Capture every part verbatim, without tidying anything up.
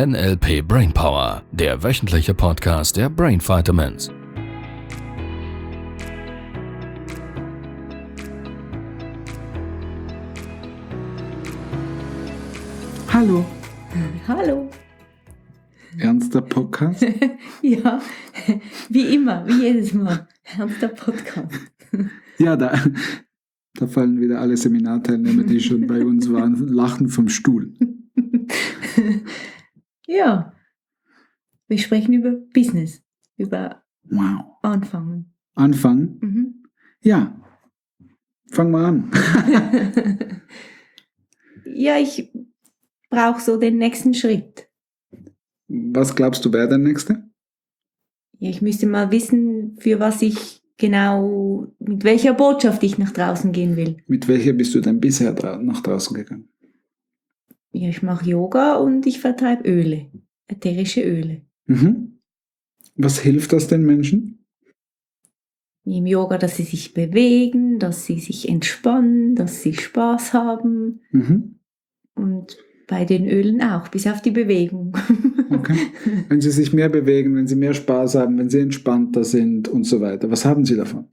N L P Brainpower, der wöchentliche Podcast der Brain Vitamins. Hallo. Hallo. Ernster Podcast? Ja, wie immer, wie jedes Mal. Ernster Podcast. Ja, da, da fallen wieder alle Seminarteilnehmer, die schon bei uns waren, lachen vom Stuhl. Ja, wir sprechen über Business, über Wow. Anfangen. Anfangen? Mhm. Ja. Fang mal an. Ja, ich brauche so den nächsten Schritt. Was glaubst du, wäre der nächste? Ja, ich müsste mal wissen, für was ich genau, mit welcher Botschaft ich nach draußen gehen will. Mit welcher bist du denn bisher dra- nach draußen gegangen? Ja, ich mache Yoga und ich vertreibe Öle, ätherische Öle. Mhm. Was hilft das den Menschen? Im Yoga, dass sie sich bewegen, dass sie sich entspannen, dass sie Spaß haben. Mhm. Und bei den Ölen auch, bis auf die Bewegung. Okay. Wenn sie sich mehr bewegen, wenn sie mehr Spaß haben, wenn sie entspannter sind und so weiter. Was haben sie davon?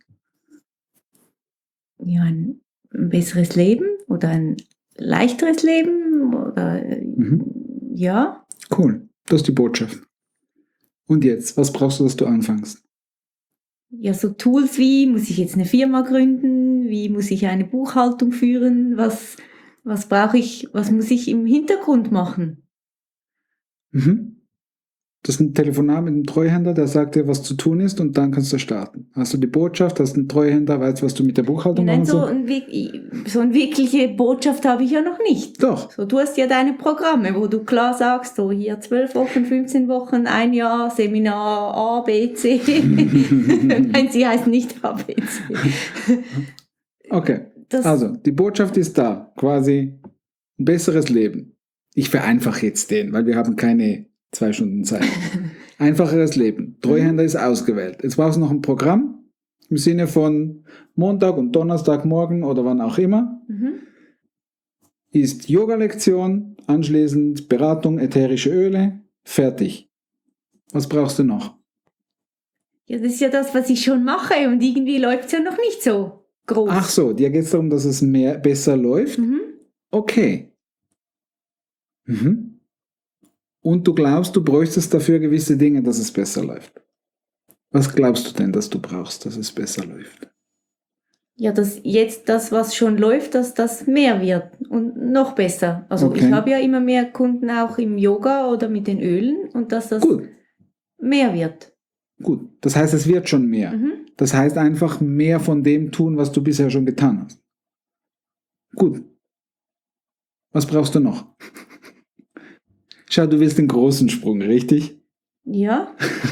Ja, ein, ein besseres Leben oder ein leichteres Leben oder Mhm. ja. Cool. Das ist die Botschaft. Und jetzt, was brauchst du, dass du anfängst? Ja, so Tools wie, muss ich jetzt eine Firma gründen? Wie muss ich eine Buchhaltung führen? Was, was brauche ich, was muss ich im Hintergrund machen? Mhm. Das ist ein Telefonat mit einem Treuhänder, der sagt dir, was zu tun ist, und dann kannst du starten. Hast du die Botschaft, hast einen Treuhänder, weißt, was du mit der Buchhaltung Nein, machen so, sollst? ein, wirk- so eine wirkliche Botschaft habe ich ja noch nicht. Doch. So, du hast ja deine Programme, wo du klar sagst, so hier zwölf Wochen, fünfzehn Wochen, ein Jahr, Seminar A, B, C. Nein, sie heißt nicht A, B, C. Okay. Das, Also, die Botschaft ist da. Quasi ein besseres Leben. Ich vereinfache jetzt den, weil wir haben keine zwei Stunden Zeit. Einfacheres Leben. Treuhänder ist ausgewählt. Jetzt brauchst du noch ein Programm im Sinne von Montag und Donnerstagmorgen oder wann auch immer. mhm. Ist Yoga-Lektion, anschließend Beratung, ätherische Öle, fertig. Was brauchst du noch? Ja, das ist ja das, was ich schon mache und irgendwie läuft es ja noch nicht so groß. Ach so, dir geht es darum, dass es mehr, besser läuft? Mhm. Okay. Mhm. Und du glaubst, du bräuchtest dafür gewisse Dinge, dass es besser läuft. Was glaubst du denn, dass du brauchst, dass es besser läuft? Ja, dass jetzt das, was schon läuft, dass das mehr wird und noch besser. Also Okay. ich habe ja immer mehr Kunden auch im Yoga oder mit den Ölen und dass das Gut, mehr wird. gut. Das heißt, es wird schon mehr. Mhm. Das heißt einfach mehr von dem tun, was du bisher schon getan hast. Gut. Was brauchst du noch? Schau, du willst den großen Sprung, richtig? Ja,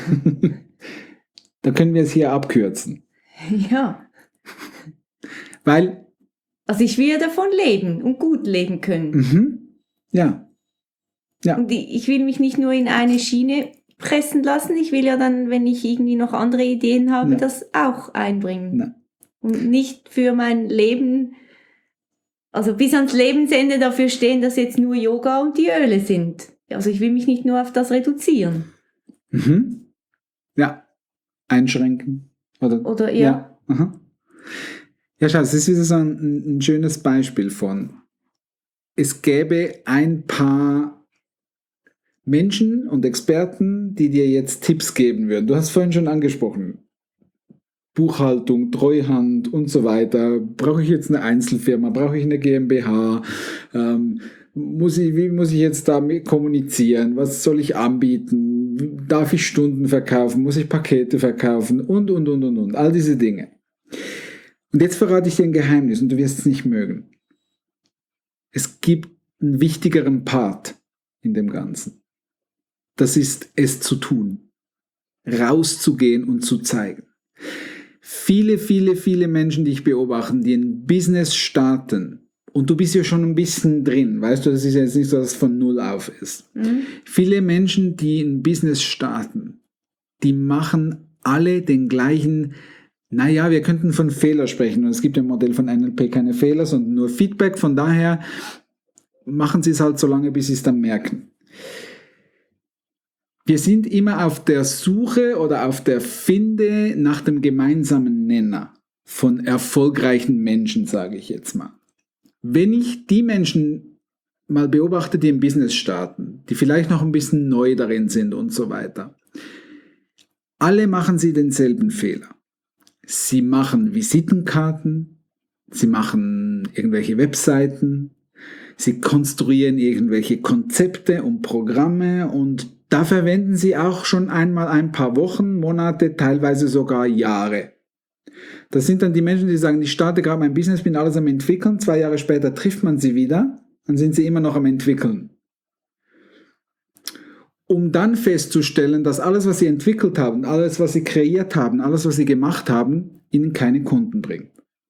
Da können wir es hier abkürzen. ja. Weil, Also ich will ja davon leben und gut leben können. mhm, ja, ja, Und ich ich will mich nicht nur in eine Schiene pressen lassen, ich will ja dann, wenn ich irgendwie noch andere Ideen habe, Ja. das auch einbringen. na, Und nicht für mein Leben, also bis ans Lebensende dafür stehen, dass jetzt nur Yoga und die Öle sind. Also ich will mich nicht nur auf das reduzieren. mhm, ja, einschränken. Oder, Oder ja. ja, aha. Ja, schau, es ist wieder so ein, ein schönes Beispiel von, es gäbe ein paar Menschen und Experten, die dir jetzt Tipps geben würden. Du hast vorhin schon angesprochen, Buchhaltung, Treuhand und so weiter. Brauche ich jetzt eine Einzelfirma? Brauche ich eine GmbH? Ähm, muss ich, wie muss ich jetzt damit kommunizieren? Was soll ich anbieten? Darf ich Stunden verkaufen? Muss ich Pakete verkaufen? Und, und, und, und, und. All diese Dinge. Und jetzt verrate ich dir ein Geheimnis und du wirst es nicht mögen. Es gibt einen wichtigeren Part in dem Ganzen. Das ist es zu tun. Rauszugehen und zu zeigen. Viele, viele, viele Menschen, die ich beobachte, die ein Business starten, und du bist ja schon ein bisschen drin, weißt du, das ist ja jetzt nicht so, dass es von null auf ist. Mhm. Viele Menschen, die ein Business starten, die machen alle den gleichen, naja, wir könnten von Fehler sprechen, und es gibt im Modell von N L P keine Fehler, sondern nur Feedback, von daher machen sie es halt so lange, bis sie es dann merken. Wir sind immer auf der Suche oder auf der Finde nach dem gemeinsamen Nenner von erfolgreichen Menschen, sage ich jetzt mal. Wenn ich die Menschen mal beobachte, die im Business starten, die vielleicht noch ein bisschen neu darin sind und so weiter, alle machen sie denselben Fehler. Sie machen Visitenkarten, sie machen irgendwelche Webseiten, sie konstruieren irgendwelche Konzepte und Programme und da verwenden sie auch schon einmal ein paar Wochen, Monate, teilweise sogar Jahre. Das sind dann die Menschen, die sagen, ich starte gerade mein Business, bin alles am entwickeln, zwei Jahre später trifft man sie wieder, dann sind sie immer noch am entwickeln. Um dann festzustellen, dass alles, was sie entwickelt haben, alles, was sie kreiert haben, alles, was sie gemacht haben, ihnen keine Kunden bringt.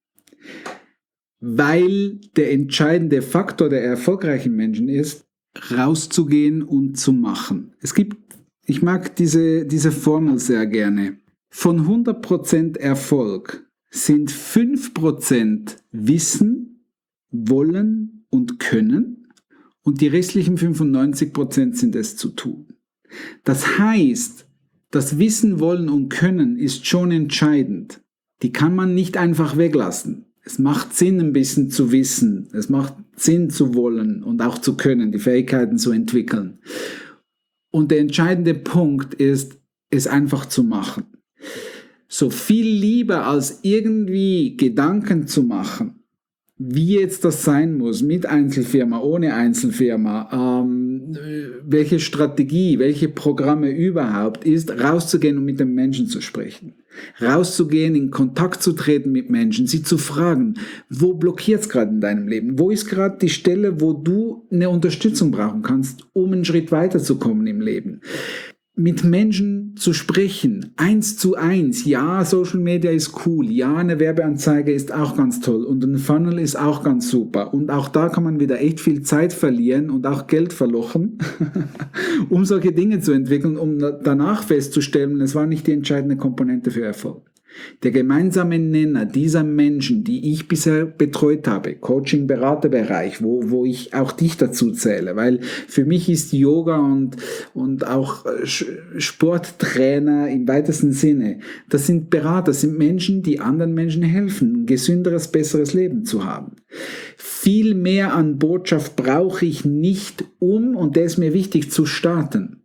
Weil der entscheidende Faktor der erfolgreichen Menschen ist, rauszugehen und zu machen. Es gibt, ich mag diese, diese Formel sehr gerne. Von hundert Prozent Erfolg sind fünf Prozent Wissen, Wollen und Können und die restlichen fünfundneunzig Prozent sind es zu tun. Das heißt, das Wissen, Wollen und Können ist schon entscheidend. Die kann man nicht einfach weglassen. Es macht Sinn, ein bisschen zu wissen. Es macht Sinn zu wollen und auch zu können, die Fähigkeiten zu entwickeln. Und der entscheidende Punkt ist, es einfach zu machen. So viel lieber als irgendwie Gedanken zu machen, wie jetzt das sein muss, mit Einzelfirma, ohne Einzelfirma, ähm, welche Strategie, welche Programme überhaupt ist, rauszugehen und mit den Menschen zu sprechen. Rauszugehen, in Kontakt zu treten mit Menschen, sie zu fragen, wo blockiert es gerade in deinem Leben? Wo ist gerade die Stelle, wo du eine Unterstützung brauchen kannst, um einen Schritt weiterzukommen im Leben? Mit Menschen zu sprechen, eins zu eins, ja, Social Media ist cool, ja, eine Werbeanzeige ist auch ganz toll und ein Funnel ist auch ganz super und auch da kann man wieder echt viel Zeit verlieren und auch Geld verlochen, um solche Dinge zu entwickeln, um danach festzustellen, es war nicht die entscheidende Komponente für Erfolg. Der gemeinsame Nenner dieser Menschen, die ich bisher betreut habe, Coaching-Beraterbereich, wo, wo ich auch dich dazu zähle, weil für mich ist Yoga und, und auch Sporttrainer im weitesten Sinne, das sind Berater, das sind Menschen, die anderen Menschen helfen, ein gesünderes, besseres Leben zu haben. Viel mehr an Botschaft brauche ich nicht, um, und der ist mir wichtig, zu starten.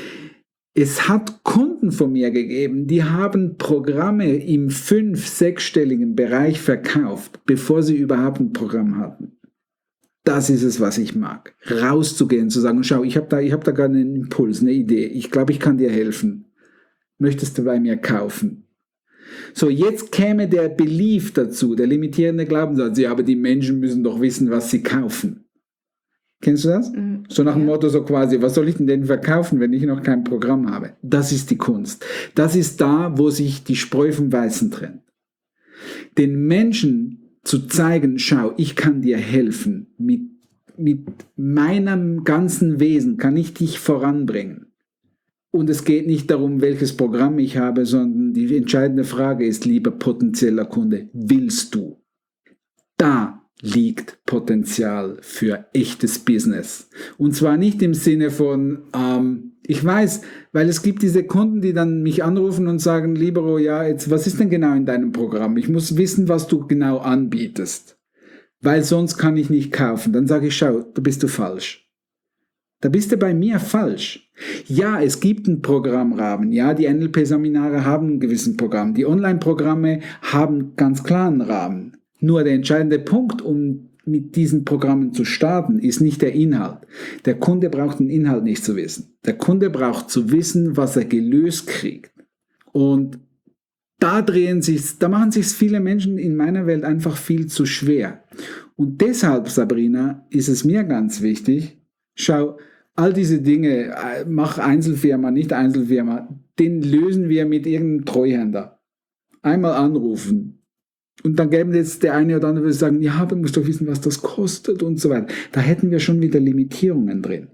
Es hat Kunden von mir gegeben, die haben Programme im fünf-, sechsstelligen Bereich verkauft, bevor sie überhaupt ein Programm hatten. Das ist es, was ich mag. Rauszugehen, zu sagen, schau, ich habe da, ich hab da gerade einen Impuls, eine Idee. Ich glaube, ich kann dir helfen. Möchtest du bei mir kaufen? So, jetzt käme der Belief dazu, der limitierende Glaubenssatz. Ja, aber die Menschen müssen doch wissen, was sie kaufen. Kennst du das? Mhm. So nach dem ja. Motto so quasi, was soll ich denn denn verkaufen, wenn ich noch kein Programm habe? Das ist die Kunst. Das ist da, wo sich die Spreu vom Weißen trennt. Den Menschen zu zeigen, schau, ich kann dir helfen. Mit, mit meinem ganzen Wesen kann ich dich voranbringen. Und es geht nicht darum, welches Programm ich habe, sondern die entscheidende Frage ist, lieber potenzieller Kunde, willst du? Da liegt Potenzial für echtes Business. Und zwar nicht im Sinne von, ähm, ich weiß, weil es gibt diese Kunden, die dann mich anrufen und sagen, Libero, ja, jetzt, was ist denn genau in deinem Programm? Ich muss wissen, was du genau anbietest, weil sonst kann ich nicht kaufen. Dann sage ich, schau, da bist du falsch. Da bist du bei mir falsch. Ja, es gibt einen Programmrahmen. Ja, die N L P-Seminare haben einen gewissen Programm. Die Online-Programme haben ganz klar einen Rahmen. Nur der entscheidende Punkt, um mit diesen Programmen zu starten, ist nicht der Inhalt. Der Kunde braucht den Inhalt nicht zu wissen. Der Kunde braucht zu wissen, was er gelöst kriegt. Und da drehen sich, da machen sich viele Menschen in meiner Welt einfach viel zu schwer. Und deshalb, Sabrina, ist es mir ganz wichtig, schau, all diese Dinge, mach Einzelfirma, nicht Einzelfirma, den lösen wir mit irgendeinem Treuhänder. Einmal anrufen. Und dann gäbe jetzt der eine oder andere, würde sagen, ja, du musst doch wissen, was das kostet und so weiter. Da hätten wir schon wieder Limitierungen drin.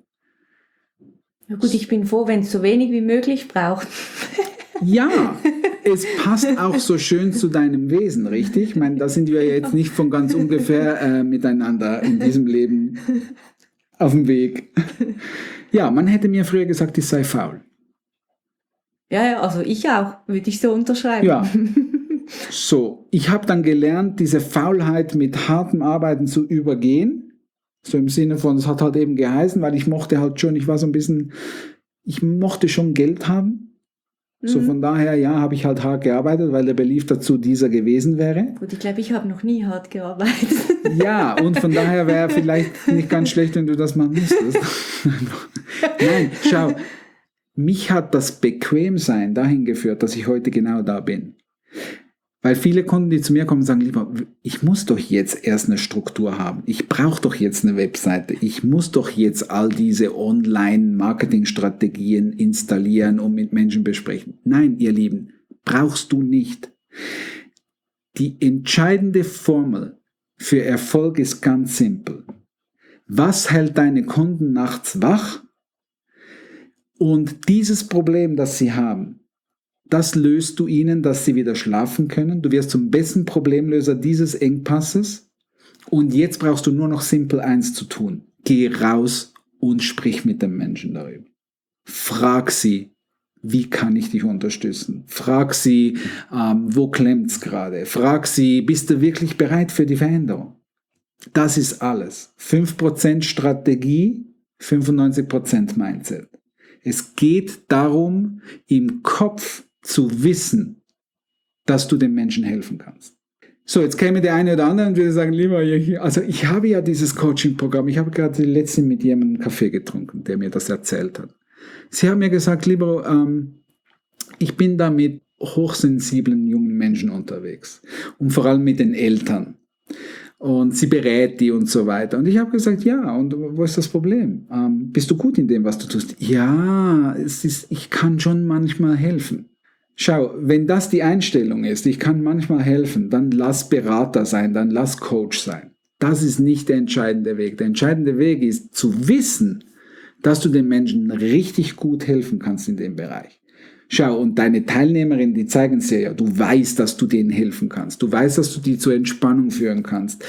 Na gut, ich bin froh, wenn es so wenig wie möglich braucht. Ja, es passt auch so schön zu deinem Wesen, richtig? Ich meine, da sind wir jetzt nicht von ganz ungefähr äh, miteinander in diesem Leben auf dem Weg. Ja, man hätte mir früher gesagt, ich sei faul. Ja, ja, also ich auch, würde ich so unterschreiben. Ja. So, ich habe dann gelernt, diese Faulheit mit hartem Arbeiten zu übergehen. So im Sinne von, es hat halt eben geheißen, weil ich mochte halt schon, ich war so ein bisschen, ich mochte schon Geld haben. Mhm. So von daher, ja, habe ich halt hart gearbeitet, weil der Belief dazu dieser gewesen wäre. Gut, ich glaube, ich habe noch nie hart gearbeitet. Ja, und von daher wäre vielleicht nicht ganz schlecht, wenn du das mal müsstest. Nein, schau, mich hat das Bequemsein dahin geführt, dass ich heute genau da bin. Weil viele Kunden, die zu mir kommen, sagen, lieber, ich muss doch jetzt erst eine Struktur haben. Ich brauche doch jetzt eine Webseite. Ich muss doch jetzt all diese Online-Marketing-Strategien installieren und mit Menschen besprechen. Nein, ihr Lieben, brauchst du nicht. Die entscheidende Formel für Erfolg ist ganz simpel. Was hält deine Kunden nachts wach? Und dieses Problem, das sie haben, das löst du ihnen, dass sie wieder schlafen können. Du wirst zum besten Problemlöser dieses Engpasses. Und jetzt brauchst du nur noch simpel eins zu tun. Geh raus und sprich mit dem Menschen darüber. Frag sie, wie kann ich dich unterstützen? Frag sie, ähm, wo klemmt's gerade? Frag sie, bist du wirklich bereit für die Veränderung? Das ist alles. fünf Prozent Strategie, fünfundneunzig Prozent Mindset. Es geht darum, im Kopf zu wissen, dass du den Menschen helfen kannst. So, jetzt käme der eine oder andere und würde sagen, lieber, also ich habe ja dieses Coaching-Programm, ich habe gerade letztens mit jemandem einen Kaffee getrunken, der mir das erzählt hat. Sie haben mir gesagt, lieber, ähm, ich bin da mit hochsensiblen jungen Menschen unterwegs und vor allem mit den Eltern. Und sie berät die und so weiter. Und ich habe gesagt, ja, und wo ist das Problem? Ähm, bist du gut in dem, was du tust? Ja, es ist, ich kann schon manchmal helfen. Schau, wenn das die Einstellung ist, ich kann manchmal helfen, dann lass Berater sein, dann lass Coach sein. Das ist nicht der entscheidende Weg. Der entscheidende Weg ist zu wissen, dass du den Menschen richtig gut helfen kannst in dem Bereich. Schau, und deine Teilnehmerinnen, die zeigen es ja, du weißt, dass du denen helfen kannst. Du weißt, dass du die zur Entspannung führen kannst.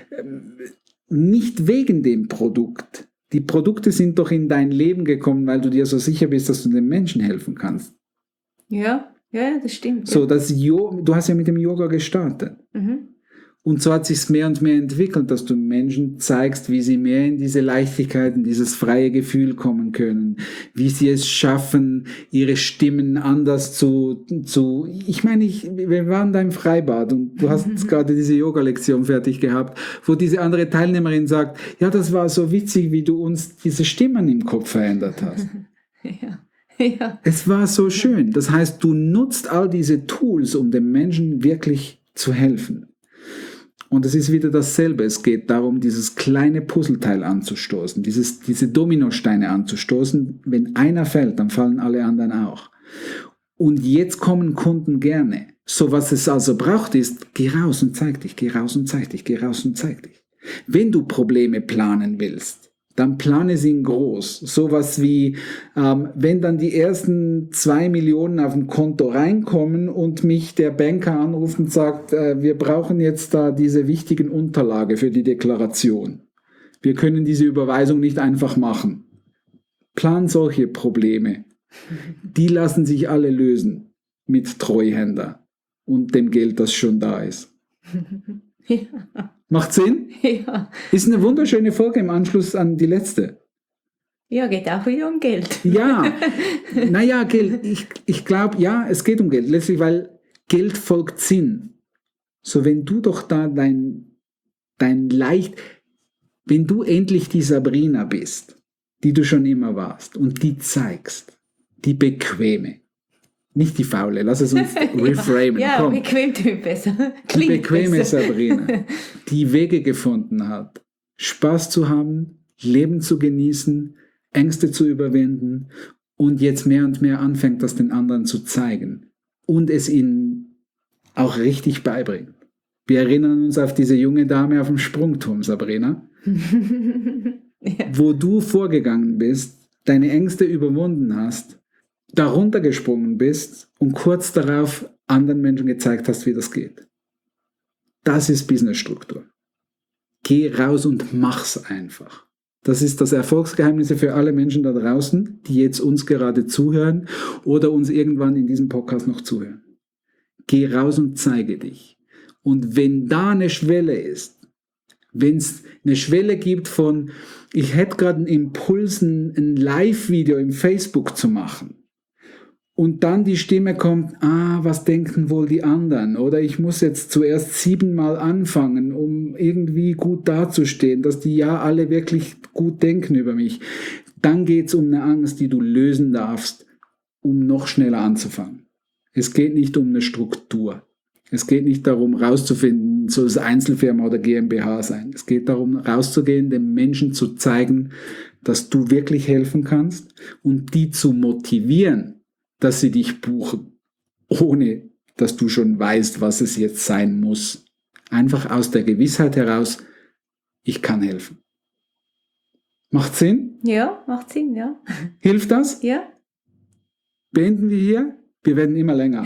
Nicht wegen dem Produkt. Die Produkte sind doch in dein Leben gekommen, weil du dir so sicher bist, dass du den Menschen helfen kannst. Ja, ja, das stimmt. So, ja. das Jo- du hast ja mit dem Yoga gestartet. Mhm. Und so hat es sich mehr und mehr entwickelt, dass du Menschen zeigst, wie sie mehr in diese Leichtigkeit, in dieses freie Gefühl kommen können, wie sie es schaffen, ihre Stimmen anders zu, zu ich meine, ich, wir waren da im Freibad und du hast mhm. gerade diese Yoga-Lektion fertig gehabt, wo diese andere Teilnehmerin sagt, ja, das war so witzig, wie du uns diese Stimmen im Kopf verändert hast. Ja. Ja. Es war so schön. Das heißt, du nutzt all diese Tools, um dem Menschen wirklich zu helfen. Und es ist wieder dasselbe. Es geht darum, dieses kleine Puzzleteil anzustoßen, dieses, diese Dominosteine anzustoßen. Wenn einer fällt, dann fallen alle anderen auch. Und jetzt kommen Kunden gerne. So, was es also braucht, ist, geh raus und zeig dich, geh raus und zeig dich, geh raus und zeig dich. Wenn du Probleme planen willst, dann plane sie in groß. Sowas wie, ähm, wenn dann die ersten zwei Millionen auf dem Konto reinkommen und mich der Banker anruft und sagt, äh, wir brauchen jetzt da diese wichtigen Unterlage für die Deklaration. Wir können diese Überweisung nicht einfach machen. Plan solche Probleme. Die lassen sich alle lösen mit Treuhänder und dem Geld, das schon da ist. Ja. Macht Sinn? Ja. Ist eine wunderschöne Folge im Anschluss an die letzte. Ja, geht auch wieder um Geld. Ja, naja, Geld. Ich, ich glaube, ja, es geht um Geld. Letztlich, weil Geld folgt Sinn. So, wenn du doch da dein, dein Leicht, wenn du endlich die Sabrina bist, die du schon immer warst und die zeigst, die Bequeme, nicht die Faule, lass es uns reframen. Ja, komm. bequem klingt besser. Die bequeme besser. Sabrina, die Wege gefunden hat, Spaß zu haben, Leben zu genießen, Ängste zu überwinden und jetzt mehr und mehr anfängt, das den anderen zu zeigen und es ihnen auch richtig beibringt. Wir erinnern uns auf diese junge Dame auf dem Sprungturm, Sabrina, ja. Wo du vorgegangen bist, deine Ängste überwunden hast, darunter gesprungen bist und kurz darauf anderen Menschen gezeigt hast, wie das geht. Das ist Businessstruktur. Geh raus und mach's einfach. Das ist das Erfolgsgeheimnis für alle Menschen da draußen, die jetzt uns gerade zuhören oder uns irgendwann in diesem Podcast noch zuhören. Geh raus und zeige dich. Und wenn da eine Schwelle ist, wenn es eine Schwelle gibt von, ich hätte gerade einen Impuls, ein Live-Video im Facebook zu machen, und dann die Stimme kommt, ah, was denken wohl die anderen? Oder ich muss jetzt zuerst siebenmal anfangen, um irgendwie gut dazustehen, dass die ja alle wirklich gut denken über mich. Dann geht es um eine Angst, die du lösen darfst, um noch schneller anzufangen. Es geht nicht um eine Struktur. Es geht nicht darum, rauszufinden, soll es Einzelfirma oder GmbH sein. Es geht darum, rauszugehen, den Menschen zu zeigen, dass du wirklich helfen kannst und die zu motivieren, dass sie dich buchen, ohne dass du schon weißt, was es jetzt sein muss. Einfach aus der Gewissheit heraus, ich kann helfen. Macht Sinn? Ja, macht Sinn, ja. Hilft das? Ja. Beenden wir hier? Wir werden immer länger.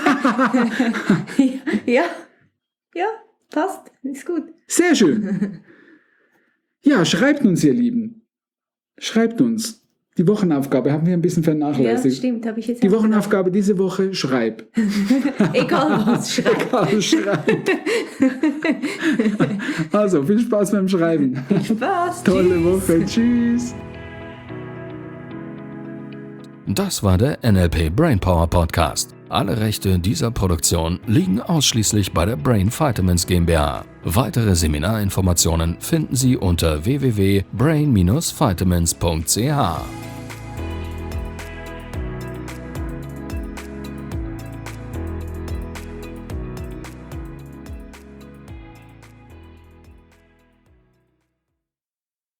ja, ja, passt, ist gut. Sehr schön. Ja, schreibt uns, ihr Lieben. Schreibt uns. Die Wochenaufgabe haben wir ein bisschen vernachlässigt. Ja, stimmt, habe ich jetzt Die Wochenaufgabe diese Woche, schreib. Egal was, schreib. Egal, schreib. Also, viel Spaß beim Schreiben. Viel Spaß. Tolle Tschüss. Woche. Tschüss. Das war der N L P Brainpower Podcast. Alle Rechte dieser Produktion liegen ausschließlich bei der Brain Vitamins GmbH. Weitere Seminarinformationen finden Sie unter w w w punkt brain dash vitamins punkt c h.